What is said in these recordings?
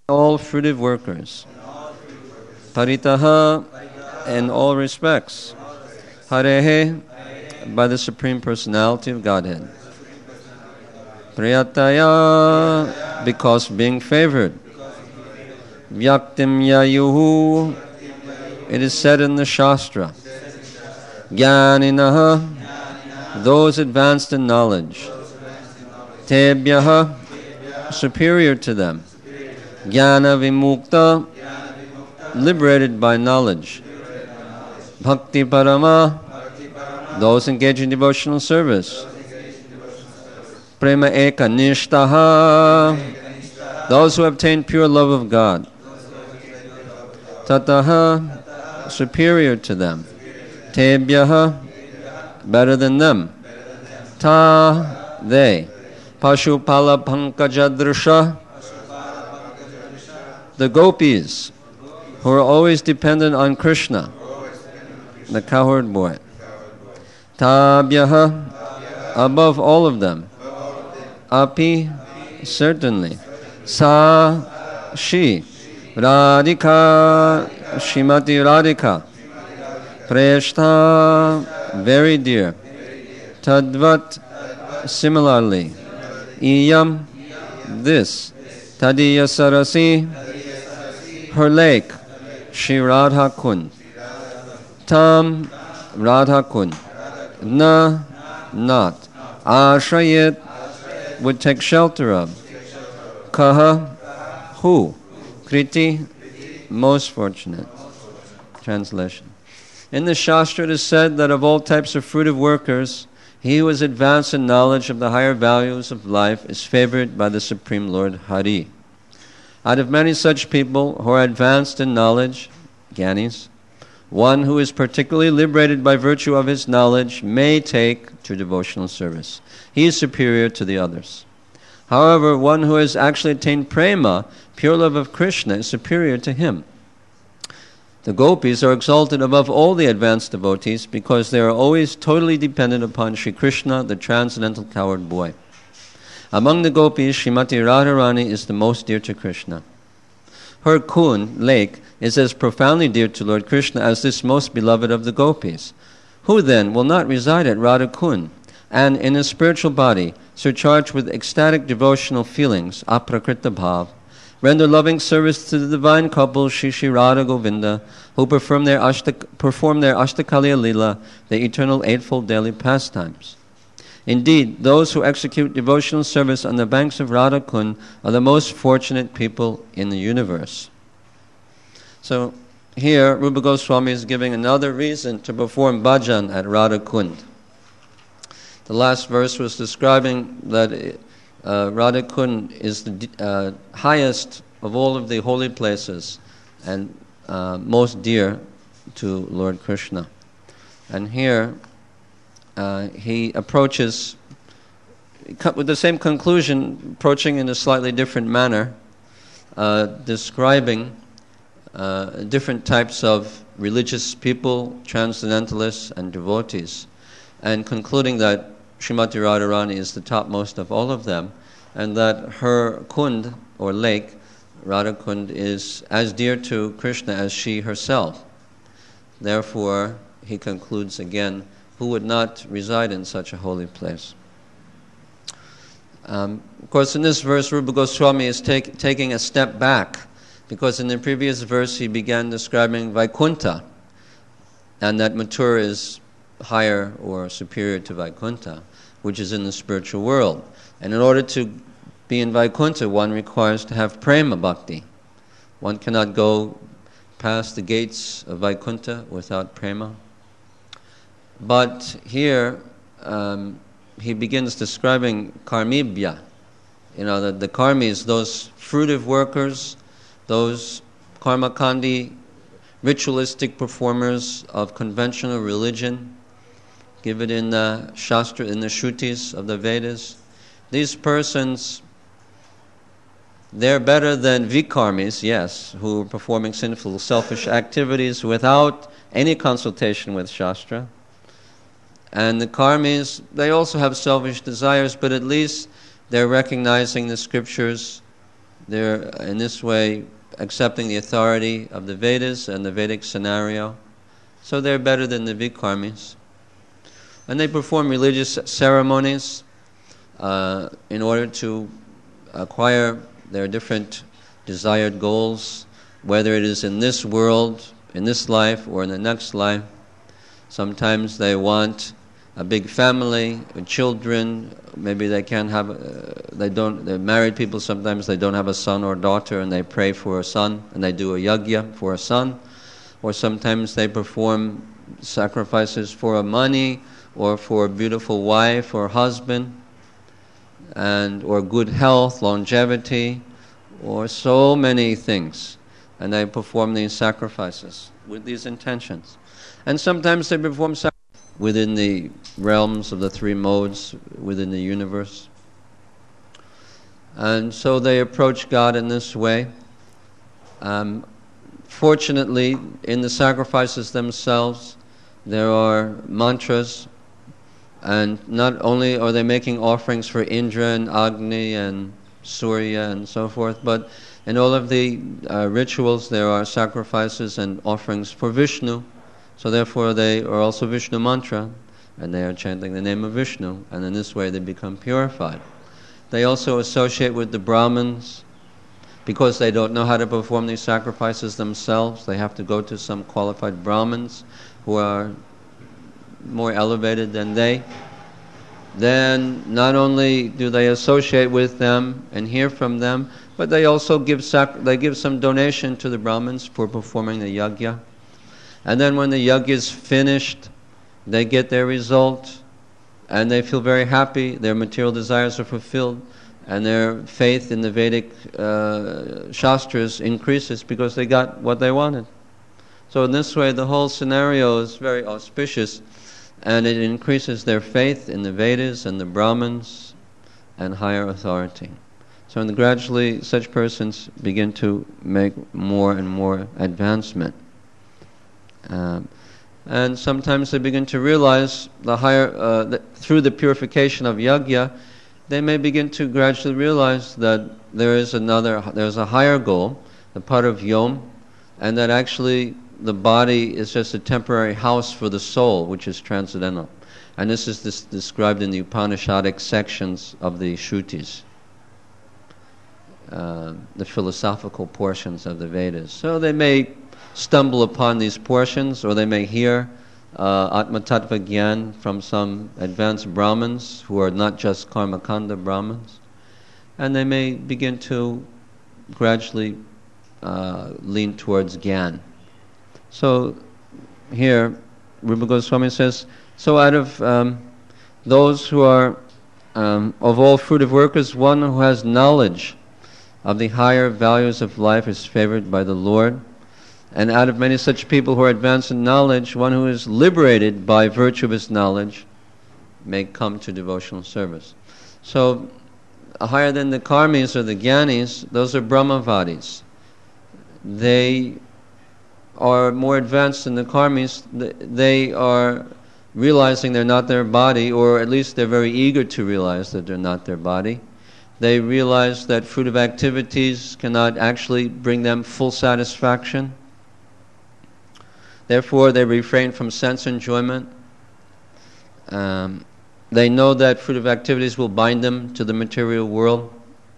all fruitive workers. Paritaha, in all respects. Harehe, by the Supreme Personality of Godhead. Priyataya, because being favored. Vyaktim yayuhu, it is said in the Shastra. Jnaninaha, those advanced in knowledge. Tebhyaha, superior to them. Jnana vimukta, liberated by knowledge. Bhakti parama, those engaged in devotional service. Prema eka nishtaha, those who obtain pure love of God. Tataha, superior to them. Tebhyaha, better than them. Ta, they. Pashupala pankajadrisha, the gopis, who are always dependent on Krishna, the cowherd boy. Tabhyaha, above all of them. Api, certainly. Sa, she. Radhika, Shrimati Radhika. Preshta, very dear. Tadvat, similarly. Iyam, this. Tadiya Sarasi, her lake. Shri Radha Kund. Tam, Radha Kund. Na, not. Ashrayit, would take shelter of. Kaha, who. Kriti, most fortunate. Translation. In the Shastra it is said that of all types of fruitive workers, he who is advanced in knowledge of the higher values of life is favored by the Supreme Lord Hari. Out of many such people who are advanced in knowledge, Gyanis, one who is particularly liberated by virtue of his knowledge may take to devotional service. He is superior to the others. However, one who has actually attained prema, pure love of Krishna, is superior to him. The gopis are exalted above all the advanced devotees because they are always totally dependent upon Sri Krishna, the transcendental cowherd boy. Among the gopis, Srimati Radharani is the most dear to Krishna. Her Kund, lake, is as profoundly dear to Lord Krishna as this most beloved of the gopis. Who then will not reside at Radha Kund and in a spiritual body, surcharged with ecstatic devotional feelings, aprakrita bhav, render loving service to the divine couple Shri Shri Radha Govinda, who perform their Ashtakaliya Lila, the eternal eightfold daily pastimes. Indeed, those who execute devotional service on the banks of Radha Kund are the most fortunate people in the universe. So here, Rupa Goswami is giving another reason to perform bhajan at Radha Kund. The last verse was describing that Radha Kund is the highest of all of the holy places and most dear to Lord Krishna. And here he approaches with the same conclusion, approaching in a slightly different manner, describing different types of religious people, transcendentalists and devotees, and concluding that Srimati Radharani is the topmost of all of them, and that her Kund, or lake, Radha Kund, is as dear to Krishna as she herself. Therefore, he concludes again, who would not reside in such a holy place? Of course, in this verse, Rupa Goswami is taking a step back, because in the previous verse he began describing Vaikuntha, and that Mathura is higher or superior to Vaikuntha, which is in the spiritual world. And in order to be in Vaikuntha, one requires to have prema bhakti. One cannot go past the gates of Vaikuntha without prema. But here, he begins describing karmibhya. The karmis, those fruitive workers, those karmakandi, ritualistic performers of conventional religion, given in the Shastra, in the Shrutis of the Vedas. These persons, they're better than vikarmis, yes, who are performing sinful, selfish activities without any consultation with Shastra. And the karmis, they also have selfish desires, but at least they're recognizing the scriptures They're, in this way, accepting the authority of the Vedas and the Vedic scenario. So they're better than the Vikarmis. And they perform religious ceremonies in order to acquire their different desired goals, whether it is in this world, in this life, or in the next life. Sometimes they want a big family with children. Maybe they can't have, they're married people, sometimes they don't have a son or daughter, and they pray for a son, and they do a yajna for a son. Or sometimes they perform sacrifices for money, or for a beautiful wife or husband, or good health, longevity, or so many things. And they perform these sacrifices with these intentions. And sometimes they perform sacrifices within the realms of the three modes within the universe. And so they approach God in this way. Fortunately, in the sacrifices themselves, there are mantras, and not only are they making offerings for Indra and Agni and Surya and so forth, but in all of the rituals there are sacrifices and offerings for Vishnu. So therefore they are also Vishnu mantra, and they are chanting the name of Vishnu, and in this way they become purified. They also associate with the Brahmins. Because they don't know how to perform these sacrifices themselves, they have to go to some qualified Brahmins who are more elevated than they. Then not only do they associate with them and hear from them, but they also give some donation to the Brahmins for performing the yajna. And then when the yajna is finished, they get their result, and they feel very happy. Their material desires are fulfilled, and their faith in the Vedic Shastras increases because they got what they wanted. So in this way, the whole scenario is very auspicious, and it increases their faith in the Vedas and the Brahmins and higher authority. So gradually, such persons begin to make more and more advancement. And sometimes they begin to realize through the purification of yajna, they may begin to gradually realize that there's a higher goal, the Paravyom, and that actually the body is just a temporary house for the soul, which is transcendental. And this is described in the Upanishadic sections of the Shrutis, the philosophical portions of the Vedas. So they may stumble upon these portions, or they may hear Atma Tattva Gyan from some advanced Brahmins who are not just Karmakanda Brahmins, and they may begin to gradually lean towards Gyan. So here Rupa Goswami says, so out of those who are of all fruitive workers, one who has knowledge of the higher values of life is favored by the Lord. And out of many such people who are advanced in knowledge, one who is liberated by virtue of his knowledge may come to devotional service. So, higher than the karmis or the jnanis, those are brahmavadis. They are more advanced than the karmis. They are realizing they're not their body, or at least they're very eager to realize that they're not their body. They realize that fruitive activities cannot actually bring them full satisfaction. Therefore, they refrain from sense enjoyment. They know that fruitive activities will bind them to the material world.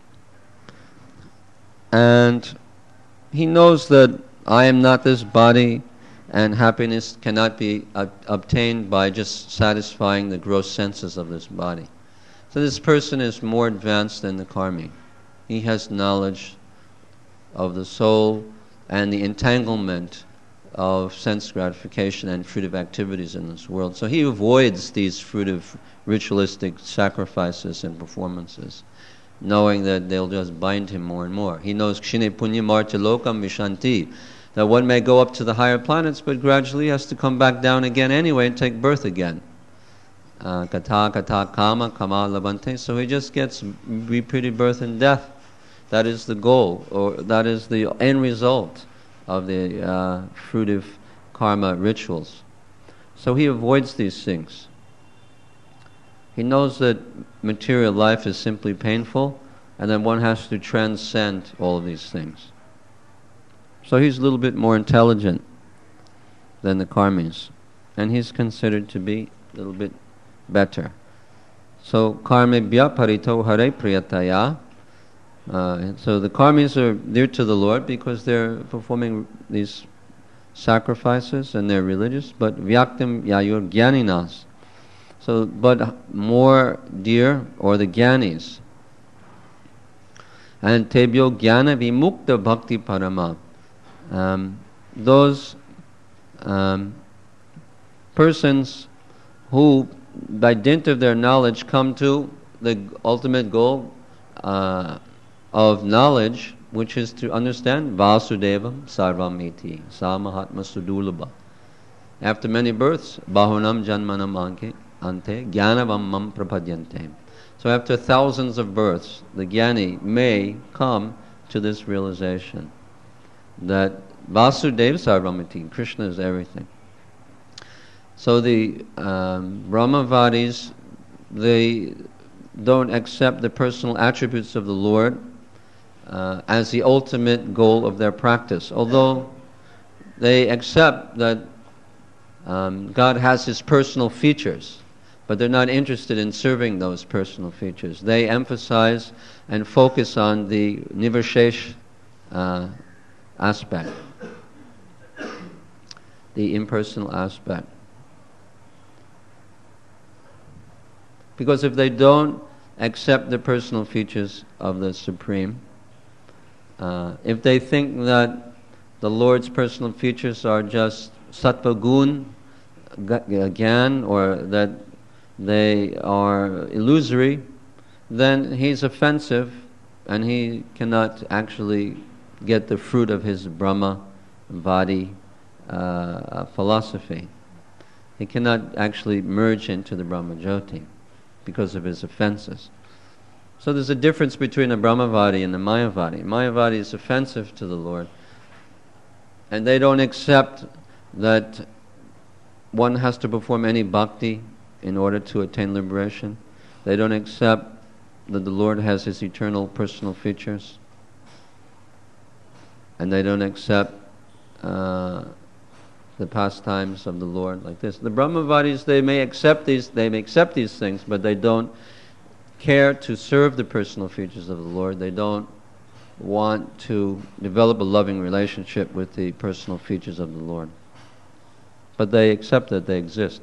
And he knows that I am not this body, and happiness cannot be obtained by just satisfying the gross senses of this body. So this person is more advanced than the karmi. He has knowledge of the soul and the entanglement of sense gratification and fruitive activities in this world. So he avoids these fruitive ritualistic sacrifices and performances, knowing that they'll just bind him more and more. He knows kshine punya martya lokam vishanti, that one may go up to the higher planets, but gradually has to come back down again anyway and take birth again. Kata kama labante. So he just gets repeated birth and death. That is the goal, or that is the end result of the fruitive karma rituals. So he avoids these things. He knows that material life is simply painful, and then one has to transcend all of these things. So he's a little bit more intelligent than the karmis, and he's considered to be a little bit better. So karmebhya parito hare priyataya. So the karmis are dear to the Lord because they're performing these sacrifices and they're religious, but vyaktim yayur gyaninas. So, but more dear or the gyanis. And tebyo jnana vimukta bhakti parama. Those persons who, by dint of their knowledge, come to the ultimate goal of knowledge, which is to understand Vasudevam Sarvam Iti, Sa Mahatma Sudulabha. After many births, Bahunam Janmanam Ante, Jnanavam Mam Prapadyante. So after thousands of births, the Jnani may come to this realization that Vasudeva Sarvam Iti, Krishna is everything. So the Brahmavadis, they don't accept the personal attributes of the Lord as the ultimate goal of their practice, although they accept that God has His personal features, but they're not interested in serving those personal features. They emphasize and focus on the nivashesh aspect, the impersonal aspect. Because if they don't accept the personal features of the Supreme, if they think that the Lord's personal features are just sattva gun, gyan, or that they are illusory, then he's offensive and he cannot actually get the fruit of his Brahmavadi philosophy. He cannot actually merge into the Brahmajyoti because of his offenses. So there's a difference between a Brahmavadi and a Mayavadi. Mayavadi is offensive to the Lord, and they don't accept that one has to perform any bhakti in order to attain liberation. They don't accept that the Lord has His eternal personal features, and they don't accept the pastimes of the Lord like this. The Brahmavadis, they may accept these things, but they don't care to serve the personal features of the Lord. They don't want to develop a loving relationship with the personal features of the Lord. But they accept that they exist.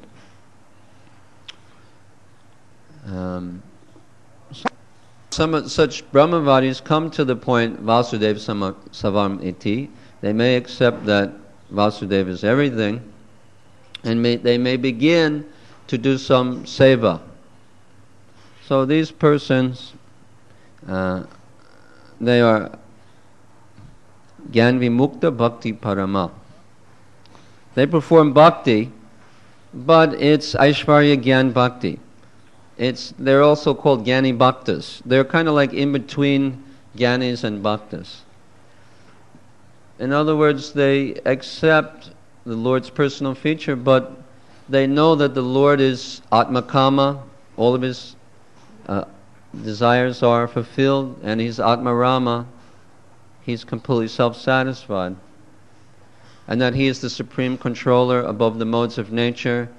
Some such Brahmavadis come to the point Vasudeva Savam Iti. They may accept that Vasudeva is everything, and they may begin to do some seva. So these persons, they are Gyan Vimukta Bhakti Parama. They perform bhakti, but it's Aishvarya Gyan Bhakti. They're also called Gyani Bhaktas. They're kind of like in between Gyanis and Bhaktas. In other words, they accept the Lord's personal feature, but they know that the Lord is Atmakama, all of His desires are fulfilled, and He's Atmarama, He's completely self-satisfied, and that He is the supreme controller above the modes of nature.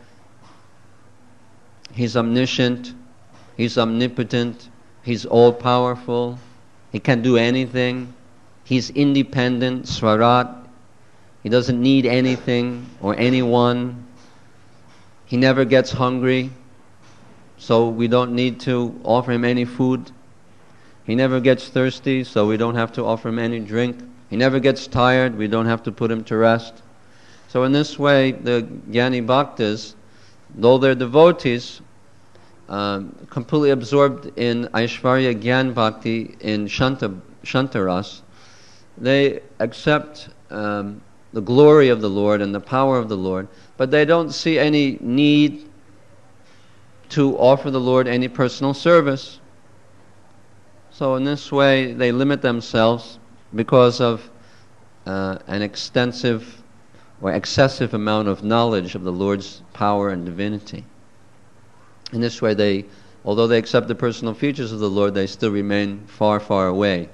He's omniscient, He's omnipotent, He's all-powerful, He can do anything, He's independent, Swarat, He doesn't need anything or anyone, He never gets hungry, so we don't need to offer Him any food. He never gets thirsty, so we don't have to offer Him any drink. He never gets tired, we don't have to put Him to rest. So in this way, the Gyani Bhaktas, though they're devotees, completely absorbed in Aishvarya Gyan Bhakti, in Shantaras, they accept the glory of the Lord and the power of the Lord, but they don't see any need to offer the Lord any personal service. So in this way, they limit themselves because of an extensive or excessive amount of knowledge of the Lord's power and divinity. In this way, they although they accept the personal features of the Lord, they still remain far, far away.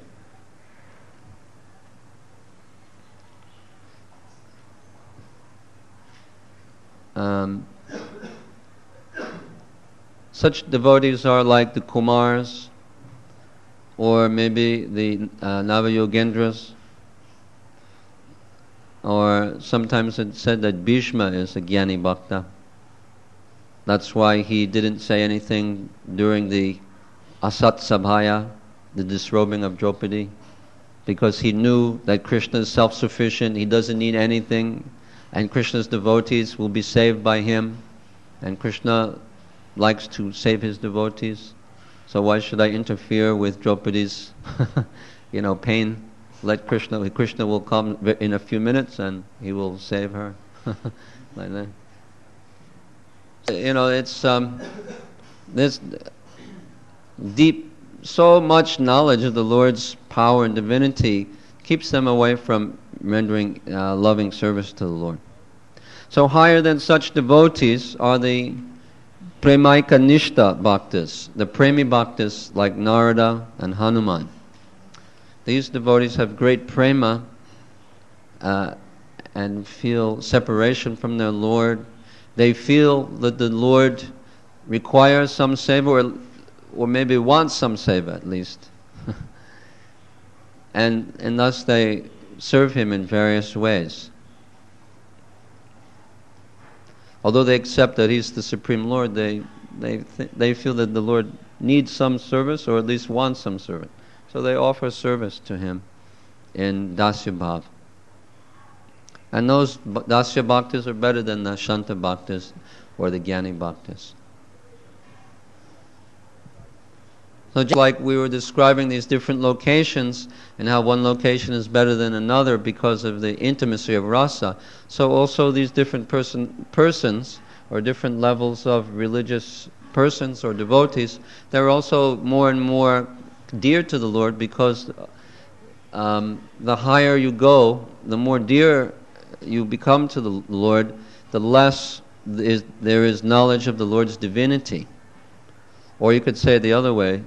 Such devotees are like the Kumars, or maybe the Navayogendras, or sometimes it's said that Bhishma is a Jnani Bhakta. That's why he didn't say anything during the Asat Sabhaya, the disrobing of Draupadi, because he knew that Krishna is self-sufficient, he doesn't need anything, and Krishna's devotees will be saved by him, and Krishna likes to save his devotees. So why should I interfere with Draupadi's pain? Let Krishna will come in a few minutes and he will save her. Like that. It's this deep, so much knowledge of the Lord's power and divinity keeps them away from rendering loving service to the Lord. So higher than such devotees are the Premaika Nishta Bhaktas, the Premi Bhaktas like Narada and Hanuman. These devotees have great prema and feel separation from their Lord. They feel that the Lord requires some seva, or maybe wants some seva at least. and thus they serve Him in various ways. Although they accept that He's the Supreme Lord, they feel that the Lord needs some service, or at least wants some service. So they offer service to Him in Dasya Bhav. And those Dasya Bhaktas are better than the Shanta Bhaktas or the Jnani Bhaktas. So just like we were describing these different locations and how one location is better than another because of the intimacy of rasa, so also these different persons or different levels of religious persons or devotees, they're also more and more dear to the Lord because the higher you go, the more dear you become to the Lord, the less there is knowledge of the Lord's divinity. Or you could say it the other way,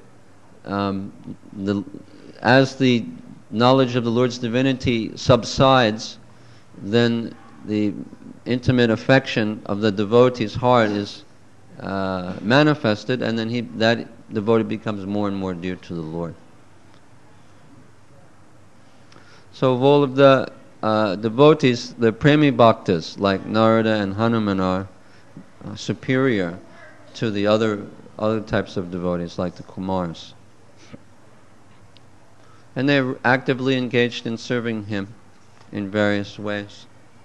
as the knowledge of the Lord's divinity subsides, then the intimate affection of the devotee's heart is manifested, and then that devotee becomes more and more dear to the Lord. So of all of the devotees, the Premi Bhaktas like Narada and Hanuman are superior to the other types of devotees like the Kumars. And they're actively engaged in serving Him in various ways.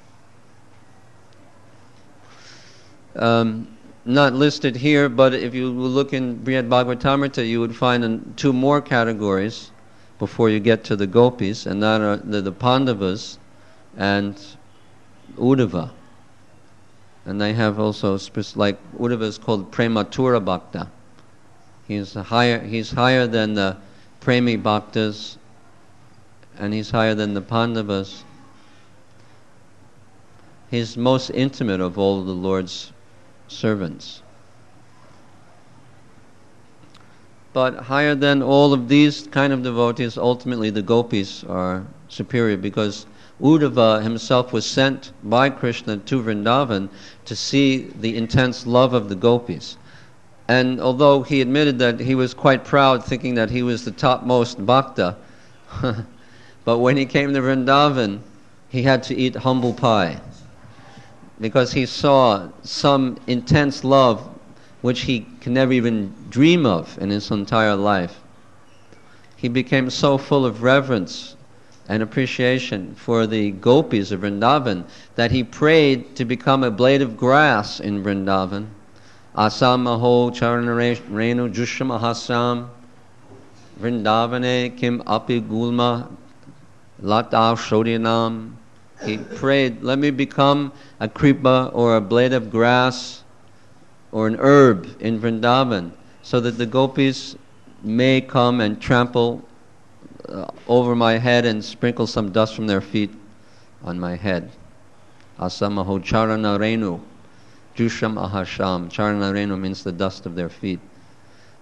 Not listed here, but if you look in Brihad Bhagavatamrita, you would find two more categories before you get to the gopis, and that are the Pandavas and Uddhava. And they have also, like Uddhava is called Prematura Bhakta. He's higher than the Premi Bhaktas, and he's higher than the Pandavas. He's most intimate of all of the Lord's servants. But higher than all of these kind of devotees, ultimately the gopis are superior, because Uddhava himself was sent by Krishna to Vrindavan to see the intense love of the gopis. And although he admitted that he was quite proud, thinking that he was the topmost bhakta, but when he came to Vrindavan, he had to eat humble pie, because he saw some intense love which he can never even dream of in his entire life. He became so full of reverence and appreciation for the gopis of Vrindavan that he prayed to become a blade of grass in Vrindavan. Asamaho charanarenu jusham ahasam Vrindavane kim api gulma lata shodyanam. He prayed, let me become a kripa or a blade of grass or an herb in Vrindavan, so that the gopis may come and trample over my head and sprinkle some dust from their feet on my head. Asamaho charanarenu jusham ahasham. Charanarenu means the dust of their feet.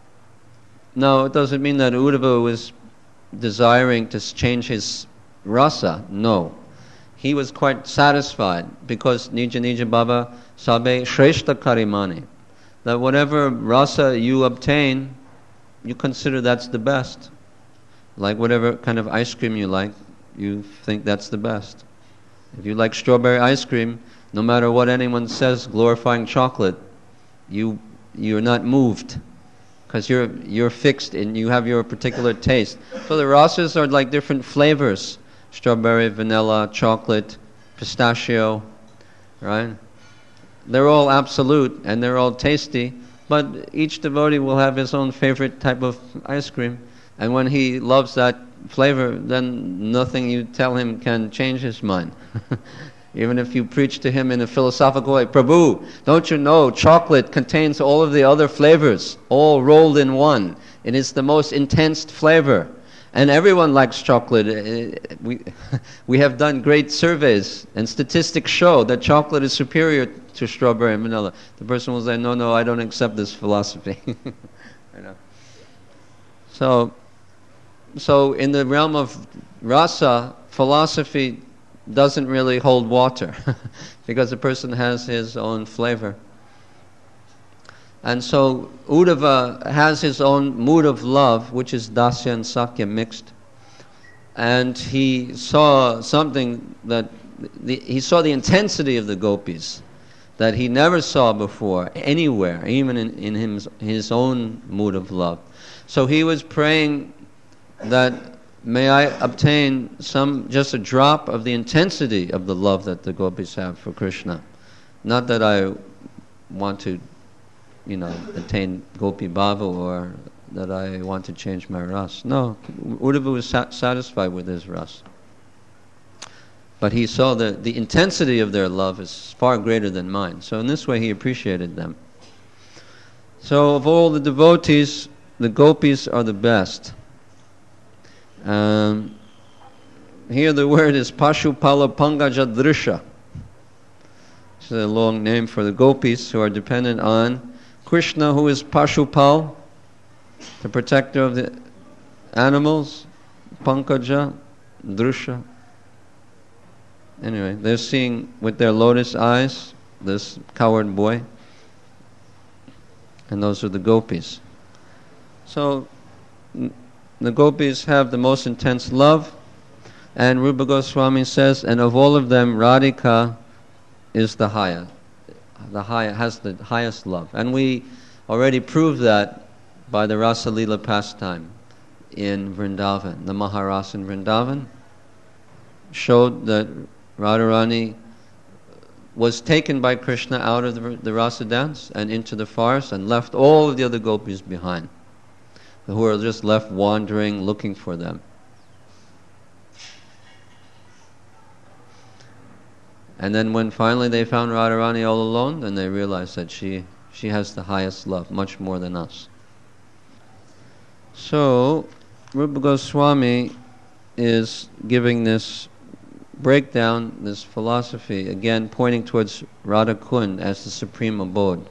Now, it doesn't mean that Uddhava was desiring to change his rasa. No. He was quite satisfied because Nija Nija Baba Sabe Shreshta Karimani. That whatever rasa you obtain, you consider that's the best. Like whatever kind of ice cream you like, you think that's the best. If you like strawberry ice cream, no matter what anyone says glorifying chocolate, you're not moved. Because you're fixed and you have your particular taste. So the rasas are like different flavors. Strawberry, vanilla, chocolate, pistachio, right? They're all absolute and they're all tasty, but each devotee will have his own favorite type of ice cream. And when he loves that flavor, then nothing you tell him can change his mind. Even if you preach to him in a philosophical way, Prabhu, don't you know chocolate contains all of the other flavors, all rolled in one. It is the most intense flavor. And everyone likes chocolate. We have done great surveys, and statistics show that chocolate is superior to strawberry and vanilla. The person will say, no, I don't accept this philosophy. I know. So in the realm of rasa, philosophy doesn't really hold water because the person has his own flavor. And so Uddhava has his own mood of love, which is Dasya and Sakya mixed. And he saw something that, he saw the intensity of the gopis that he never saw before, anywhere, even in his own mood of love. So he was praying that, may I obtain just a drop of the intensity of the love that the gopis have for Krishna. Not that I want to, attain Gopi Bhava or that I want to change my ras. No, Uddhava was satisfied with his ras. But he saw the intensity of their love is far greater than mine. So in this way he appreciated them. So of all the devotees, the gopis are the best. Here the word is Pashupala Pangaja Drisha. This is a long name for the gopis who are dependent on Krishna, who is Pashupal, the protector of the animals, Pankaja, Drisha. Anyway, they're seeing with their lotus eyes this coward boy, and those are the gopis. So the gopis have the most intense love, and Rupa Goswami says, and of all of them, Radhika is the highest. Has the highest love. And we already proved that by the Rasa Leela pastime in Vrindavan. The Maharas in Vrindavan showed that Radharani was taken by Krishna out of the Rasa dance and into the forest and left all of the other gopis behind, who were just left wandering, looking for them. And then when finally they found Radharani all alone, then they realized that she has the highest love, much more than us. So, Rupa Goswami is giving this breakdown, this philosophy, again pointing towards Radha Kund as the supreme abode.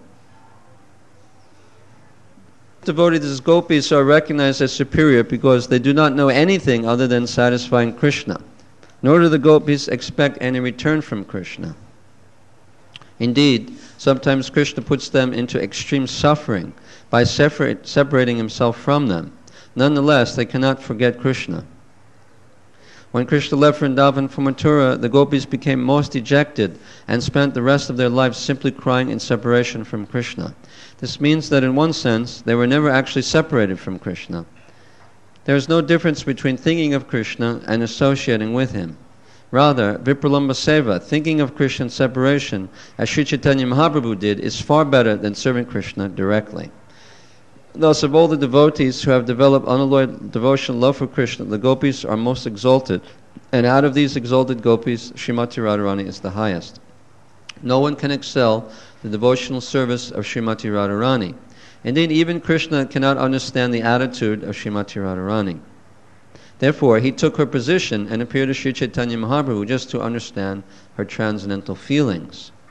Devotees as gopis are recognized as superior because they do not know anything other than satisfying Krishna. Nor do the gopis expect any return from Krishna. Indeed, sometimes Krishna puts them into extreme suffering by separating himself from them. Nonetheless, they cannot forget Krishna. When Krishna left Vrindavan for Mathura, the gopis became most dejected and spent the rest of their lives simply crying in separation from Krishna. This means that in one sense, they were never actually separated from Krishna. There is no difference between thinking of Krishna and associating with him. Rather, Vipralamba Seva, thinking of Krishna's separation, as Sri Chaitanya Mahaprabhu did, is far better than serving Krishna directly. Thus, of all the devotees who have developed unalloyed devotional love for Krishna, the gopis are most exalted, and out of these exalted gopis, Srimati Radharani is the highest. No one can excel the devotional service of Srimati Radharani. Indeed, even Krishna cannot understand the attitude of Srimati Radharani. Therefore, he took her position and appeared to Sri Chaitanya Mahaprabhu just to understand her transcendental feelings.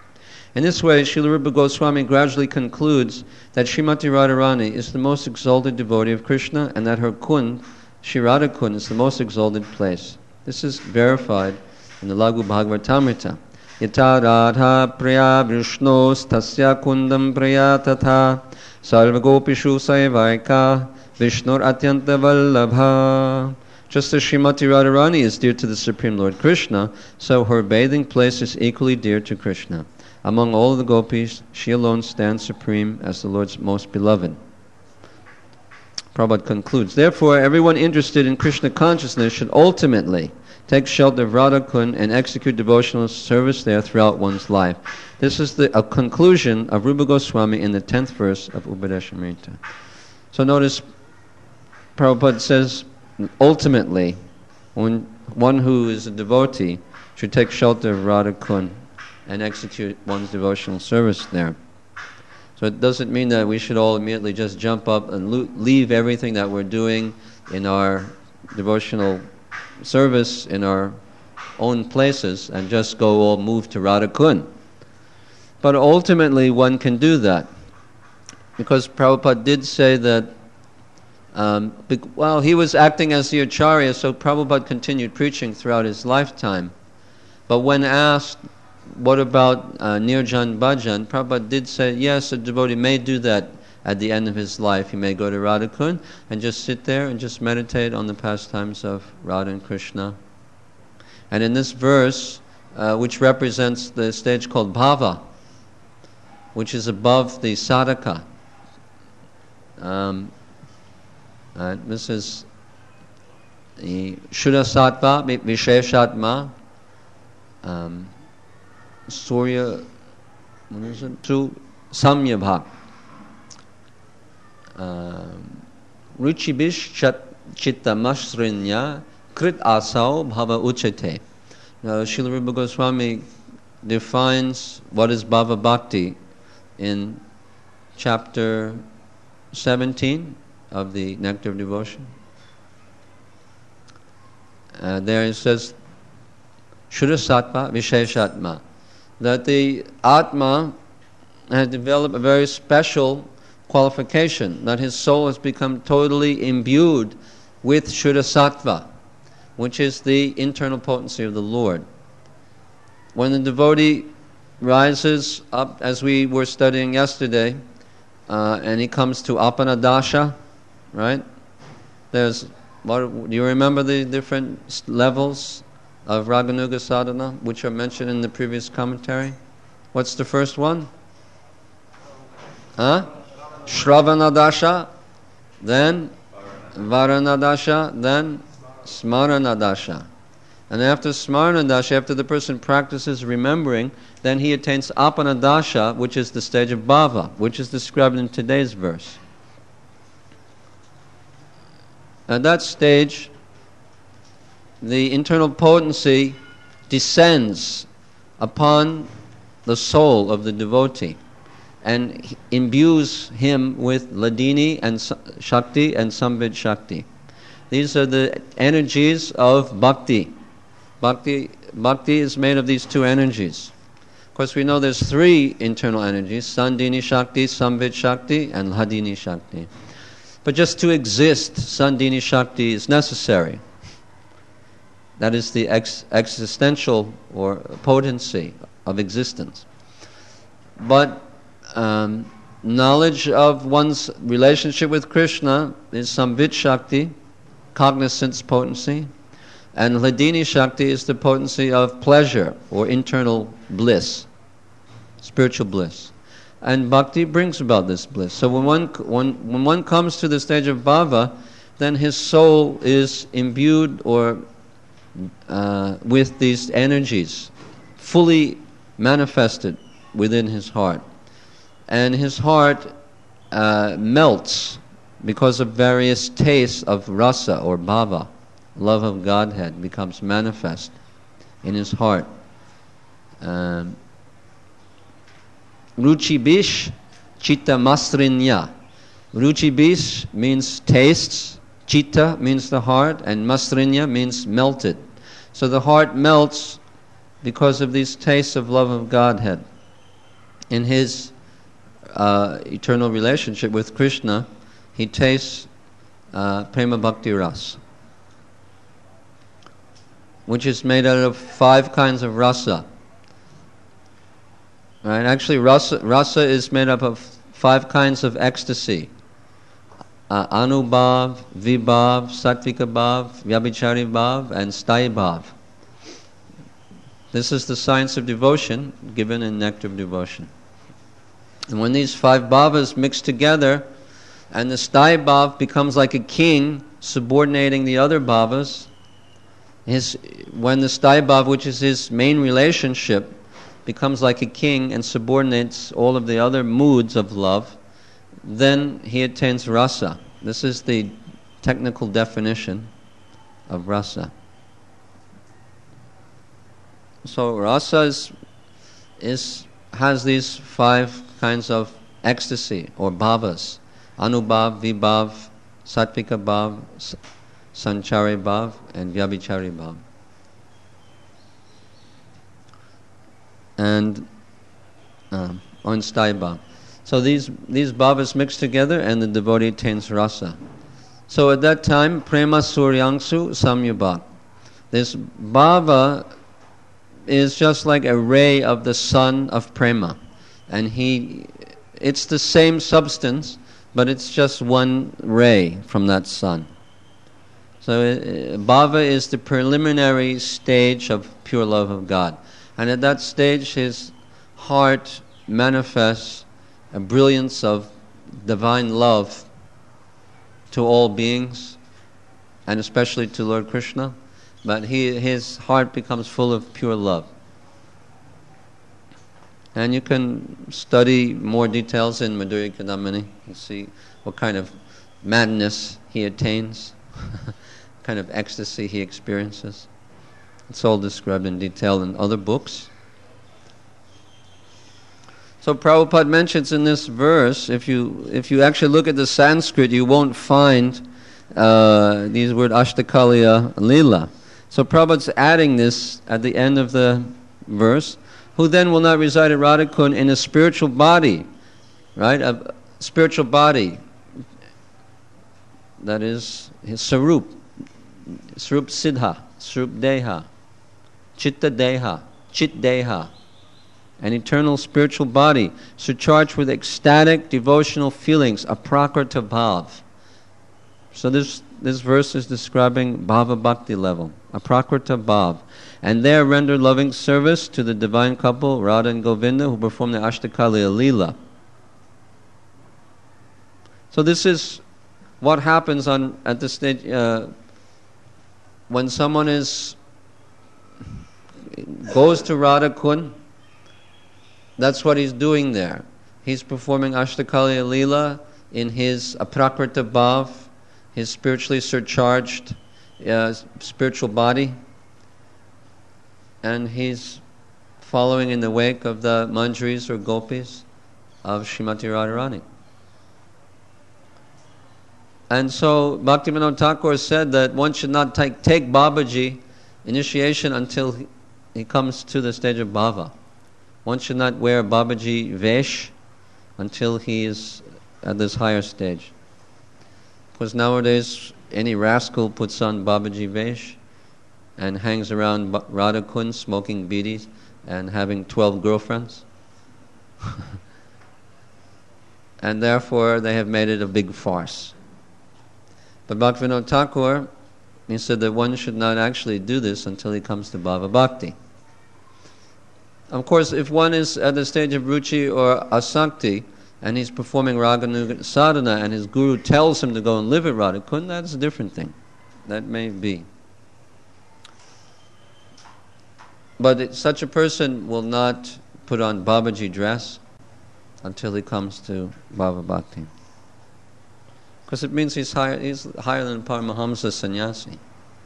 In this way, Srila Rupa Goswami gradually concludes that Srimati Radharani is the most exalted devotee of Krishna and that her Kund, Shri Radha Kund, is the most exalted place. This is verified in the Laghu Bhagavatamrita. Yata Radha Priya Vishnos Tasya Kundam Priya Tatha Sarva Gopishu Saivaika Vishnur Atyanta Vallabha. Just as Srimati Radharani is dear to the Supreme Lord Krishna, so her bathing place is equally dear to Krishna. Among all the gopis, she alone stands supreme as the Lord's most beloved. Prabhupada concludes, therefore, everyone interested in Krishna consciousness should ultimately take shelter of Radha Kund and execute devotional service there throughout one's life. This is a conclusion of Rupa Goswami in the 10th verse of Upadeshamrita. So notice, Prabhupada says, ultimately, one who is a devotee should take shelter of Radha Kund and execute one's devotional service there. So it doesn't mean that we should all immediately just jump up and leave everything that we're doing in our devotional service in our own places and just go all move to Radha Kund. But ultimately one can do that, because Prabhupada did say that while he was acting as the Acharya, so Prabhupada continued preaching throughout his lifetime. But when asked, what about Nirjan Bhajan, Prabhupada did say, yes, a devotee may do that at the end of his life. He may go to Radha Kund and just sit there and just meditate on the pastimes of Radha and Krishna. And in this verse, which represents the stage called Bhava, which is above the sadhaka, this is the Shuddha Sattva, Visheshatma, Surya, what is it? To Samyabha. Ruchibish chitta masrinya krit asau bhava uchate. Now, Srila Rupa Goswami defines what is bhava bhakti in chapter 17 of the Nectar of Devotion. There it says, Shuddha Sattva Visheshatma, that the Atma has developed a very special qualification, that his soul has become totally imbued with Shuddha Sattva, which is the internal potency of the Lord. When the devotee rises up, as we were studying yesterday, and he comes to Apanadasha, right? Do you remember the different levels of Raganuga sadhana, which are mentioned in the previous commentary? What's the first one? Shravanadasha, then Varanadasha, then Smaranadasha. And after Smaranadasha, after the person practices remembering, then he attains Apanadasha, which is the stage of Bhava, which is described in today's verse. At that stage, the internal potency descends upon the soul of the devotee and imbues him with Ladini and Shakti and Samvid Shakti. These are the energies of Bhakti. Bhakti is made of these two energies. Of course, we know there's three internal energies: Sandhini Shakti, Samvid Shakti, and Ladini Shakti. But just to exist, Sandhini Shakti is necessary. That is the existential or potency of existence. But knowledge of one's relationship with Krishna is Samvid Shakti, cognizance potency, and Ladini Shakti is the potency of pleasure or internal bliss, spiritual bliss. And Bhakti brings about this bliss. So when one comes to the stage of Bhava, then his soul is imbued or with these energies, fully manifested within his heart. And his heart melts because of various tastes of rasa or bhava. Love of Godhead becomes manifest in his heart. Ruchi bish chitta masrinya. Ruchi bish means tastes, chitta means the heart, and masrinya means melted. So the heart melts because of these tastes of love of Godhead. in his eternal relationship with Krishna, he tastes Prema Bhakti Ras, which is made out of 5 kinds of rasa. Right? Actually, rasa is made up of 5 kinds of ecstasy. Anubhav, Vibhav, Sattvika Bhav, Vyabhichari Bhav, and Sthayi Bhav. This is the science of devotion given in Nectar of Devotion. And when these 5 bhavas mix together, and the Sthayi Bhav becomes like a king subordinating the other bhavas, when the Sthayi Bhav, which is his main relationship, becomes like a king and subordinates all of the other moods of love, then he attains rasa. This is the technical definition of rasa. So rasa has these 5 kinds of ecstasy or bhavas: Anubhav, Vibhav, Sattvika Bhav, Sanchari Bhav, and Vyabhichari Bhav. And on Sthayi Bhav. So these bhavas mix together and the devotee attains rasa. So at that time, prema suryangsu samyubhat. This bhava is just like a ray of the sun of prema. And it's the same substance, but it's just one ray from that sun. So bhava is the preliminary stage of pure love of God. And at that stage, his heart manifests a brilliance of divine love to all beings, and especially to Lord Krishna. But his heart becomes full of pure love. And you can study more details in Madhurya Kadamini. You see what kind of madness he attains, what kind of ecstasy he experiences. It's all described in detail in other books. So Prabhupada mentions in this verse, if you actually look at the Sanskrit, you won't find these words Ashtakaliya Lila. So Prabhupada's adding this at the end of the verse, who then will not reside at Radhakund in a spiritual body, right? A spiritual body, that is his Sarup Siddha, Sarup Deha, Chitta Deha, Chit Deha, an eternal spiritual body, surcharged with ecstatic devotional feelings, a prakrita bhav. So this verse is describing bhava bhakti level, a prakrita bhav. And there render loving service to the divine couple, Radha and Govinda, who perform the Ashtakaliya Leela. So this is what happens at this stage when someone goes to Radhakund. That's what he's doing there. He's performing Ashtakaliya Leela in his aprakrita bhav, his spiritually surcharged spiritual body, and he's following in the wake of the manjaris or gopis of Srimati Radharani. And so Bhaktivinoda Thakur said that one should not take Babaji initiation until he comes to the stage of bhava. One should not wear Babaji vesh until he is at this higher stage. Because nowadays, any rascal puts on Babaji vesh and hangs around Radhakund smoking bidis and having 12 girlfriends. And therefore, they have made it a big farce. But Bhaktivinoda Thakur, he said that one should not actually do this until he comes to Bhava Bhakti. Of course, if one is at the stage of Ruchi or Asakti, and he's performing Raganuga Sadhana, and his guru tells him to go and live at Radhakund, that's a different thing. That may be. But such a person will not put on Babaji dress until he comes to Bhava Bhakti. Because it means he's higher than Paramahamsa sannyasi.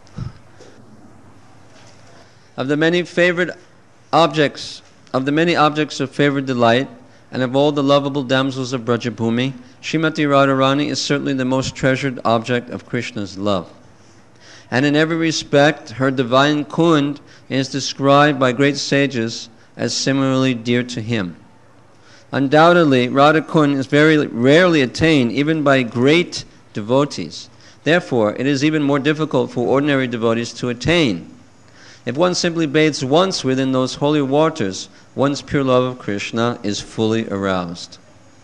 Of the many objects of favorite delight, and of all the lovable damsels of Brajabhumi, Srimati Radharani is certainly the most treasured object of Krishna's love. And in every respect, her divine Kund is described by great sages as similarly dear to him. Undoubtedly, Radhakund is very rarely attained even by great devotees. Therefore, it is even more difficult for ordinary devotees to attain. If one simply bathes once within those holy waters, one's pure love of Krishna is fully aroused.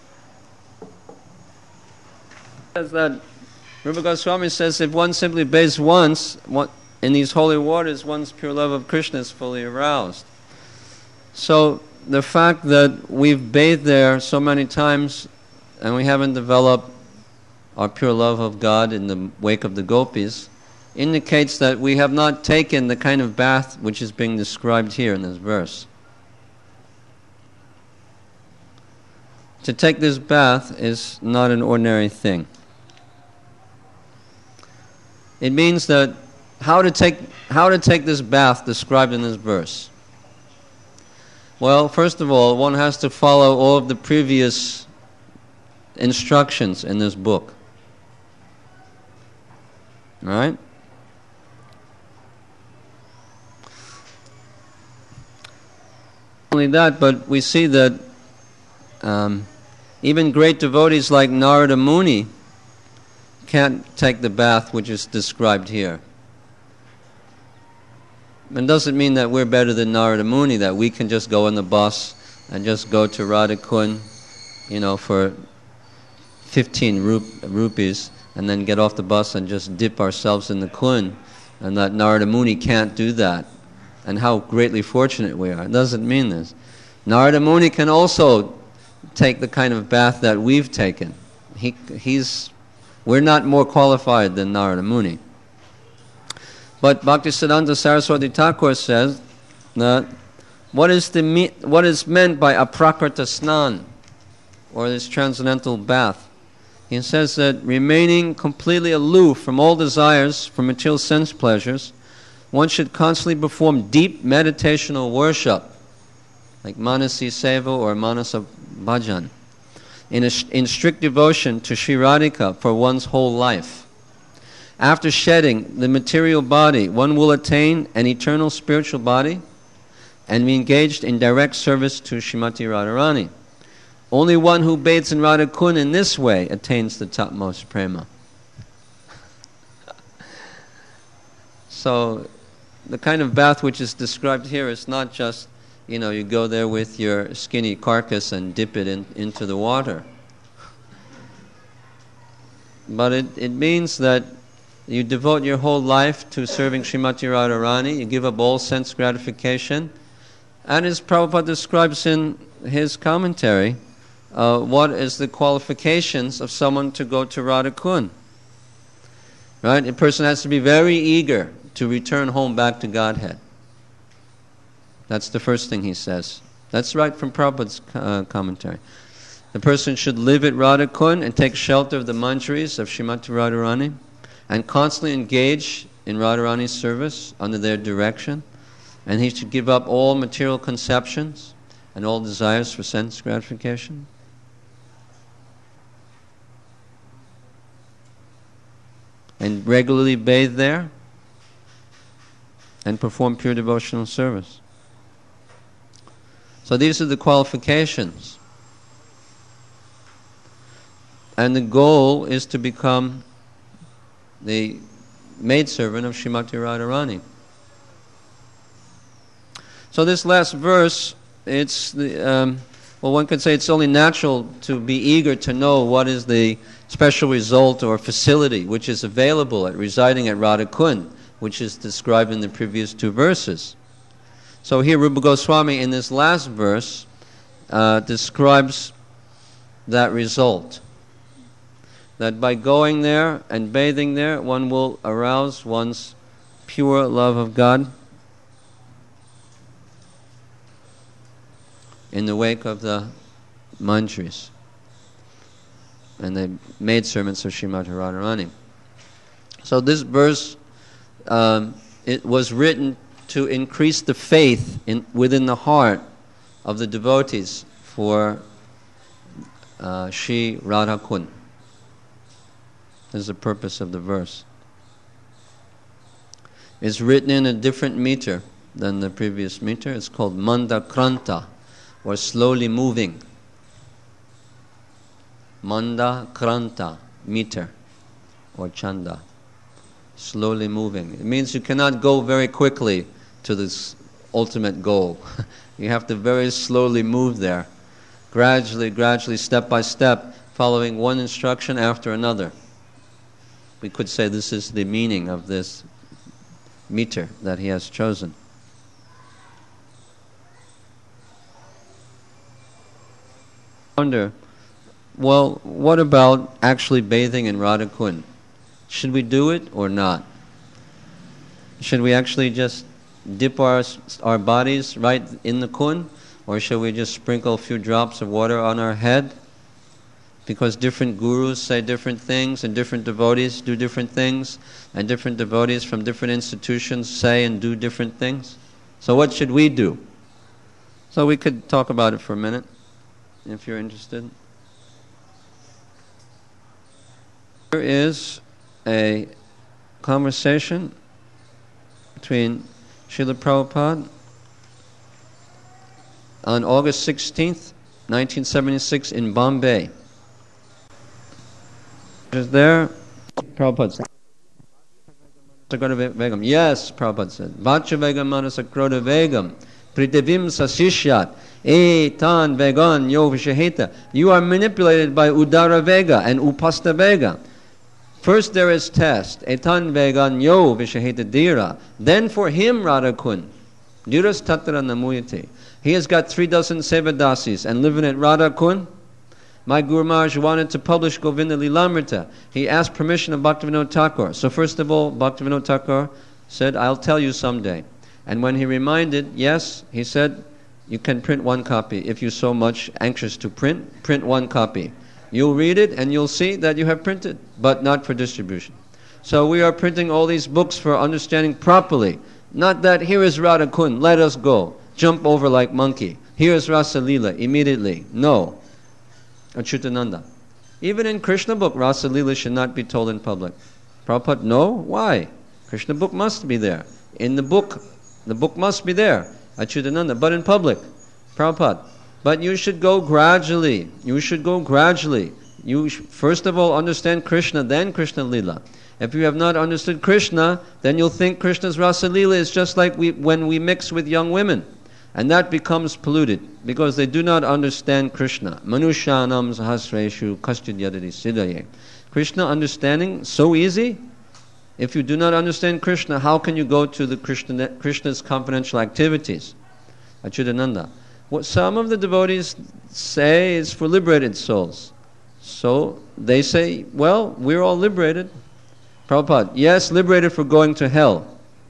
As that Rupa Goswami says, if one simply bathes once in these holy waters, one's pure love of Krishna is fully aroused. So the fact that we've bathed there so many times and we haven't developed our pure love of God in the wake of the gopis indicates that we have not taken the kind of bath which is being described here in this verse. To take this bath is not an ordinary thing. It means that how to take this bath described in this verse. Well, first of all, one has to follow all of the previous instructions in this book. All right? Not only that, but we see that even great devotees like Narada Muni can't take the bath which is described here. It doesn't mean that we're better than Narada Muni, that we can just go on the bus and just go to Radhakund, for 15 rupees, and then get off the bus and just dip ourselves in the Kund, and that Narada Muni can't do that, and how greatly fortunate we are. It doesn't mean this. Narada Muni can also take the kind of bath that we've taken. We're not more qualified than Narada Muni. But Bhaktisiddhanta Saraswati Thakur says that what is meant by aprakrita snan, or this transcendental bath? He says that remaining completely aloof from all desires for material sense pleasures, one should constantly perform deep meditational worship, like Manasi Seva or Manasa Bhajan, in strict devotion to Sri Radhika for one's whole life. After shedding the material body, one will attain an eternal spiritual body and be engaged in direct service to Srimati Radharani. Only one who bathes in Radhakund in this way attains the topmost prema. So, the kind of bath which is described here is not just, you go there with your skinny carcass and dip it into the water. But it means that you devote your whole life to serving Srimati Radharani, you give up all sense gratification, and as Prabhupada describes in his commentary, what is the qualifications of someone to go to Radhakund. Right? A person has to be very eager to return home back to Godhead. That's the first thing he says. That's right from Prabhupada's commentary. The person should live at Radhakund and take shelter of the manjaris of Srimati Radharani, and constantly engage in Radharani's service under their direction, and he should give up all material conceptions and all desires for sense gratification. And regularly bathe there and perform pure devotional service. So these are the qualifications. And the goal is to become the maidservant of Srimati Radharani. So this last verse, one could say it's only natural to be eager to know what is the special result or facility which is available at residing at Radhakund, which is described in the previous two verses. So here Rupa Goswami in this last verse describes that result. That by going there and bathing there, one will arouse one's pure love of God in the wake of the manjaris and the maidservants of Srimati Radharani. So this verse, it was written to increase the faith within the heart of the devotees for Sri Radhakund. This is the purpose of the verse. It's written in a different meter than the previous meter. It's called Mandakranta, or slowly moving. Manda Kranta, meter, or chanda. Slowly moving. It means you cannot go very quickly to this ultimate goal. You have to very slowly move there. Gradually, step by step, following one instruction after another. We could say this is the meaning of this meter that he has chosen. Wonder, well, what about actually bathing in Radha Kund? Should we do it or not? Should we actually just dip our bodies right in the Kund? Or should we just sprinkle a few drops of water on our head? Because different gurus say different things, and different devotees do different things, and different devotees from different institutions say and do different things. So what should we do? So we could talk about it for a minute, if you're interested. There is a conversation between Srila Prabhupada on August 16th, 1976 in Bombay. Is there? Prabhupada said. Vegam. Yes, Prabhupada said. Vacha Vegam Manasakroda Vegam. Pritavim Sasishyat. Tan Vegan Yo Vishaheta. You are manipulated by Udara Vega and Upasta Vega. First there is test. Etan Vegan Yo Vishaheta Dira. Then for him Radha Kund. Diras Tatra Namuyate. He has got 3 dozen Sevadasis and living at Radha Kund. My Guru Maharaj wanted to publish Govinda Lilamrita. He asked permission of Bhaktivinoda Thakur. So first of all, Bhaktivinoda Thakur said, I'll tell you someday. And when he reminded, yes, he said, you can print 1 copy. If you're so much anxious to print 1 copy. You'll read it and you'll see that you have printed, but not for distribution. So we are printing all these books for understanding properly. Not that here is Radha Kund, let us go. Jump over like monkey. Here is Rasa Leela, immediately. No. Achyutananda. Even in Krishna book, Rasa Leela should not be told in public. Prabhupada, no? Why? Krishna book must be there. In the book must be there. Achyutananda. But in public, Prabhupada. But you should go gradually. You should go gradually. You first of all understand Krishna, then Krishna Leela. If you have not understood Krishna, then you'll think Krishna's Rasa Leela is just like when we mix with young women. And that becomes polluted because they do not understand Krishna. Manushyanam sahasreshu kaschid yadati siddhaye. Krishna understanding so easy. If you do not understand Krishna, how can you go to the Krishna's confidential activities? Achyutananda. What some of the devotees say is for liberated souls. So they say, well, we're all liberated. Prabhupada, yes, liberated for going to hell.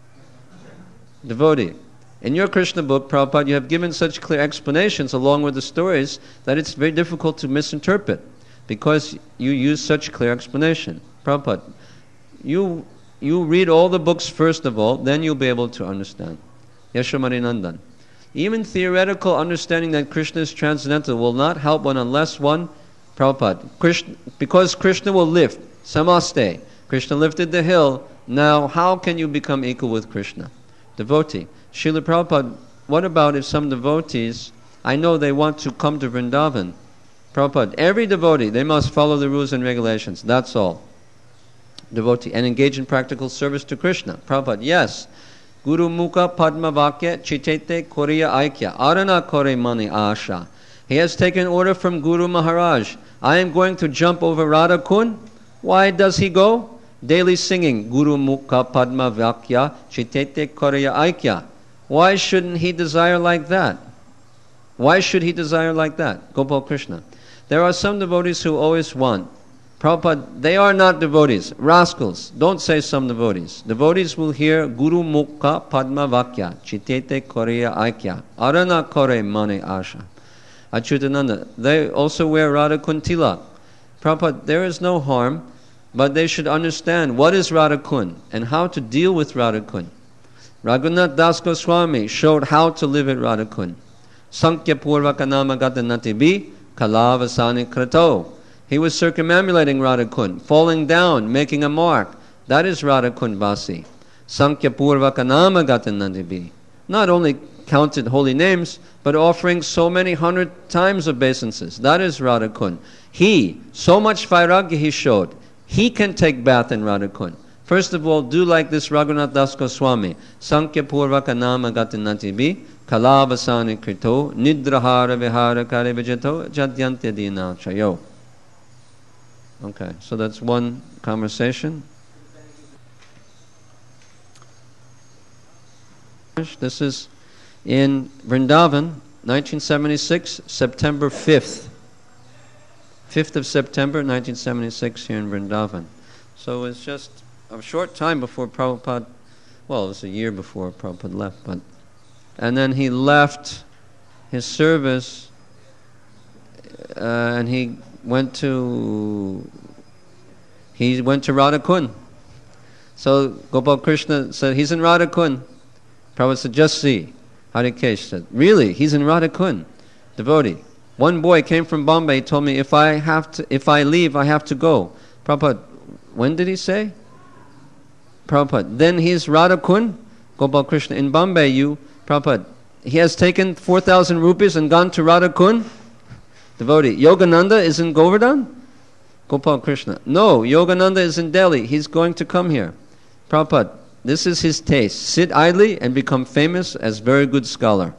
Devotee. In your Krishna book, Prabhupada, you have given such clear explanations along with the stories that it's very difficult to misinterpret because you use such clear explanation. Prabhupada, you read all the books first of all, then you'll be able to understand. Yashomadhi Nandan. Even theoretical understanding that Krishna is transcendental will not help one unless one, Prabhupada, because Krishna will lift, samaste. Krishna lifted the hill, now how can you become equal with Krishna? Devotee. Srila Prabhupada, what about if some devotees, I know they want to come to Vrindavan. Prabhupada, every devotee, they must follow the rules and regulations, that's all. Devotee, and engage in practical service to Krishna. Prabhupada, yes. Guru Mukha Padma Vakya Chitete Korea Aikya Arana Kore Mani Asha. He has taken order from Guru Maharaj. I am going to jump over Radha Kund. Why does he go? Daily singing Guru Mukha Padma Vakya Chitete Korea Aikya. Why shouldn't he desire like that? Why should he desire like that? Gopal Krishna. There are some devotees who always want. Prabhupada, they are not devotees. Rascals. Don't say some devotees. Devotees will hear Guru Mukha Padma Vakya Chitete Korea Aikya Arana Kore Mane Asha. Achyutananda. They also wear Radha Kund tilak. Prabhupada, there is no harm, but they should understand what is Radha Kund and how to deal with Radha Kund. Raghunath Das Goswami showed how to live at Radha Kund. Sankhya Purvaka Namagata Natibi Kalavasani Krato. He was circumambulating Radha Kund, falling down, making a mark. That is Radha Kund Vasi. Sankhya Purvaka Namagata Natibi. Not only counted holy names, but offering so many 100 times obeisances. That is Radha Kund. He, so much vairagya he showed, he can take bath in Radha Kund. First of all, do like this Raghunath Das Goswami. Sankhya Purvaka Nama Gatinati Bi, Kalavasani Krito, Nidrahara Vihara Kare Vijato, Jadyantya Dina Chayo. Okay, so that's one conversation. This is in Vrindavan, 1976, September 5th. 5th of September, 1976, here in Vrindavan. So it's just a short time before Prabhupada, well, it was a year before Prabhupada left, but, and then he left his service, and he went to Radha Kund. So Gopal Krishna said, he's in Radha Kund. Prabhupada said, just see. Harikesh said, really? He's in Radha Kund, devotee. One boy came from Bombay, he told me, if I leave, I have to go. Prabhupada, when did he say? Prabhupada, then he's Radha Kund? Gopal Krishna, in Bombay, Prabhupada, he has taken 4,000 rupees and gone to Radha Kund? Devotee, Yogananda is in Govardhan? Gopal Krishna, no, Yogananda is in Delhi, he's going to come here. Prabhupada, this is his taste. Sit idly and become famous as very good scholar.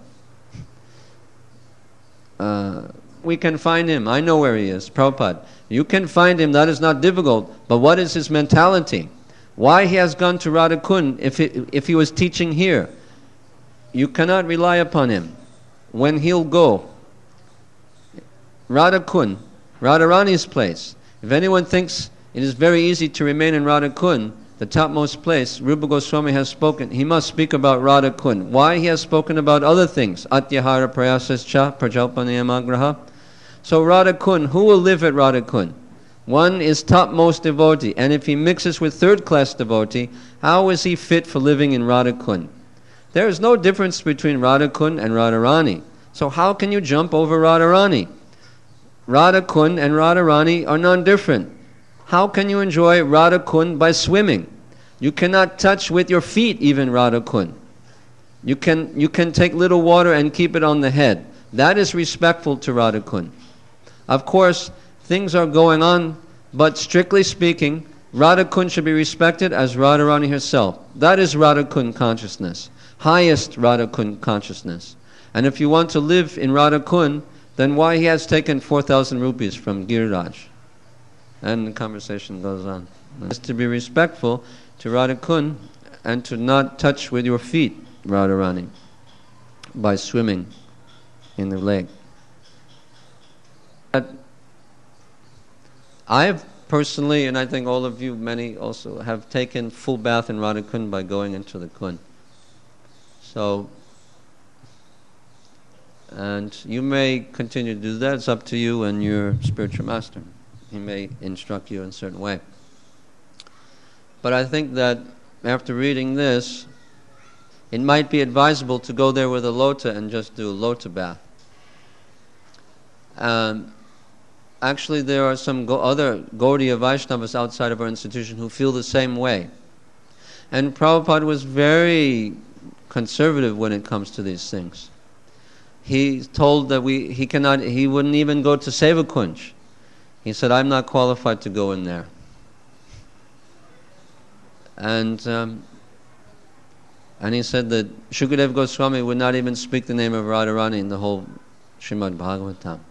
We can find him. I know where he is. Prabhupada, you can find him. That is not difficult. But what is his mentality? Why he has gone to Radha Kund if he was teaching here? You cannot rely upon him. When he'll go, Radha Kund, Radharani's place. If anyone thinks it is very easy to remain in Radha Kund, the topmost place, Rupa Goswami has spoken, he must speak about Radha Kund. Why he has spoken about other things? Atyahara prayasascha prajalpanayamagraha. So Radha Kund, who will live at Radha Kund? One is topmost devotee, and if he mixes with third-class devotee, how is he fit for living in Radha Kund? There is no difference between Radha Kund and Radharani. So how can you jump over Radharani? Radha Kund and Radharani are non-different. How can you enjoy Radha Kund by swimming? You cannot touch with your feet even Radha Kund. You can take little water and keep it on the head. That is respectful to Radha Kund. Of course, things are going on, but strictly speaking, Radha Kund should be respected as Radharani herself. That is Radha Kund consciousness, highest Radha Kund consciousness. And if you want to live in Radha Kund, then why he has taken 4,000 rupees from Giriraj? And the conversation goes on. It's to be respectful to Radha Kund and to not touch with your feet Radharani by swimming in the lake. I have personally, and I think all of you, many also, have taken full bath in Radha Kund by going into the Kund. So, and you may continue to do that. It's up to you and your spiritual master. He may instruct you in a certain way. But I think that after reading this, it might be advisable to go there with a lota and just do a lota bath. Actually, there are some other Gaudiya Vaishnavas outside of our institution who feel the same way. And Prabhupada was very conservative when it comes to these things. He told that he wouldn't even go to Seva Kunj. He said, I'm not qualified to go in there. And he said that Shukadev Goswami would not even speak the name of Radharani in the whole Srimad Bhagavatam.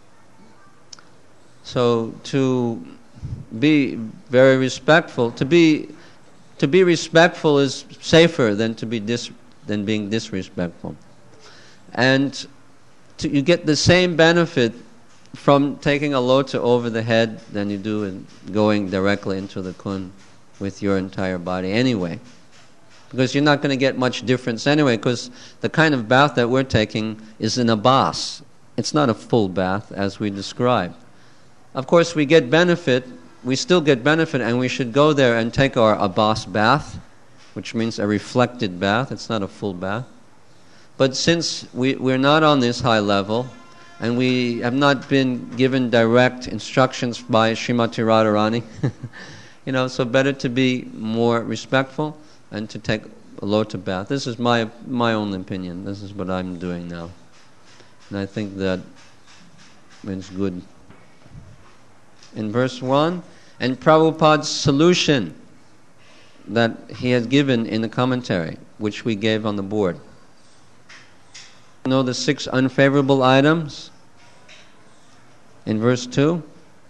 So to be very respectful, to be respectful is safer than being disrespectful. And you get the same benefit from taking a lota over the head than you do in going directly into the Kund with your entire body anyway. Because you're not going to get much difference anyway, because the kind of bath that we're taking is an abas. It's not a full bath as we described. Of course, we still get benefit, and we should go there and take our abas bath, which means a reflected bath. It's not a full bath. But since we're not on this high level, and we have not been given direct instructions by Srimati Radharani, so better to be more respectful and to take a lota bath. This is my own opinion. This is what I'm doing now. And I think that it's good. In verse 1, and Prabhupada's solution that he had given in the commentary, which we gave on the board. You know the 6 unfavorable items in verse 2?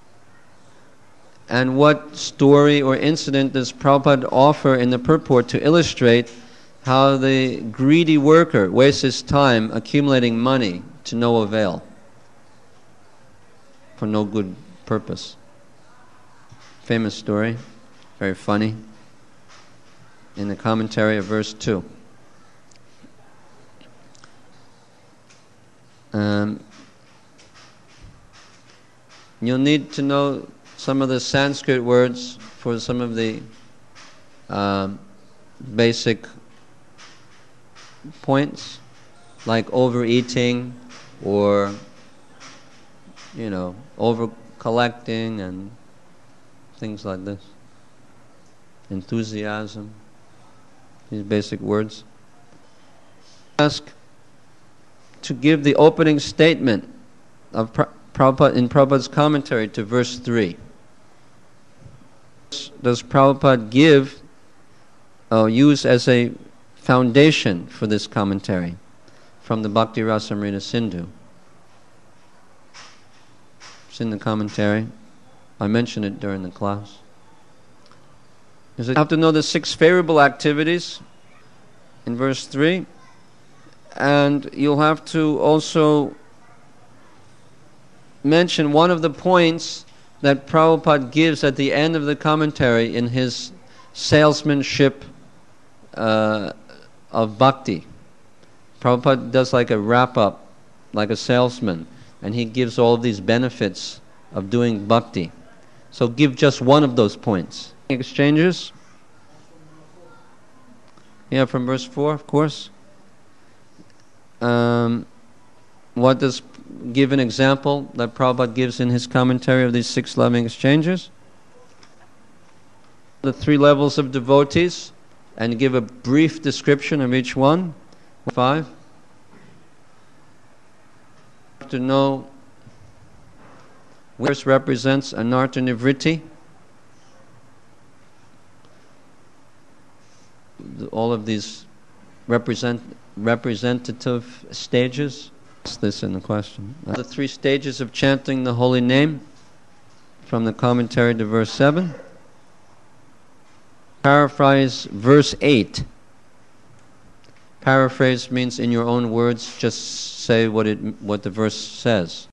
And what story or incident does Prabhupada offer in the purport to illustrate how the greedy worker wastes his time accumulating money to no avail, for no good purpose? Famous story, very funny, in the commentary of verse 2. You'll need to know some of the Sanskrit words for some of the basic points, like overeating or, over collecting and things like this. Enthusiasm, these basic words. Ask to give the opening statement of Prabhupada in Prabhupada's commentary to verse 3. Does Prabhupada use as a foundation for this commentary from the Bhakti Rasamrita Sindhu? It's in the commentary. I mentioned it during the class. You have to know the 6 favorable activities in verse 3, and you'll have to also mention one of the points that Prabhupada gives at the end of the commentary in his salesmanship of bhakti. Prabhupada does like a wrap-up, like a salesman, and he gives all of these benefits of doing bhakti. So give just one of those points. Exchanges? Yeah, from verse 4, of course. What does give an example that Prabhupada gives in his commentary of these 6 loving exchanges? The 3 levels of devotees, and give a brief description of each one. 5. You have to know which represents anartha nivritti. All of these representative stages. This in the question. The 3 stages of chanting the holy name from the commentary to verse 7. Paraphrase verse 8. Paraphrase means in your own words, just say what the verse says.